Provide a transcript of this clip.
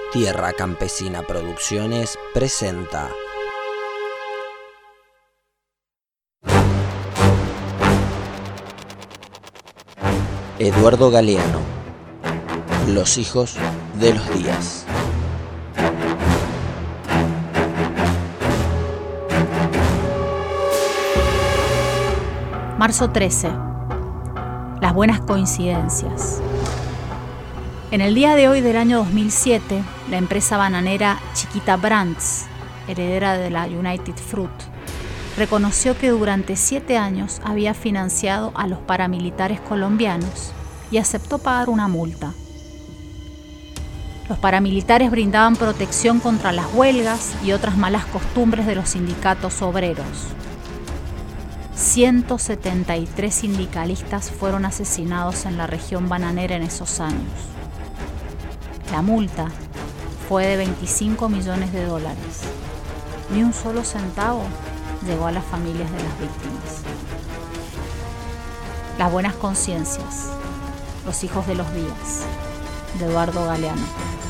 Tierra Campesina Producciones presenta Eduardo Galeano, Los hijos de los días. Marzo 13. Las buenas coincidencias. En el día de hoy del año 2007, la empresa bananera Chiquita Brands, heredera de la United Fruit, reconoció que durante 7 años había financiado a los paramilitares colombianos y aceptó pagar una multa. Los paramilitares brindaban protección contra las huelgas y otras malas costumbres de los sindicatos obreros. 173 sindicalistas fueron asesinados en la región bananera en esos años. La multa fue de $25 millones. Ni un solo centavo llegó a las familias de las víctimas. Las buenas conciencias, los hijos de los días, de Eduardo Galeano.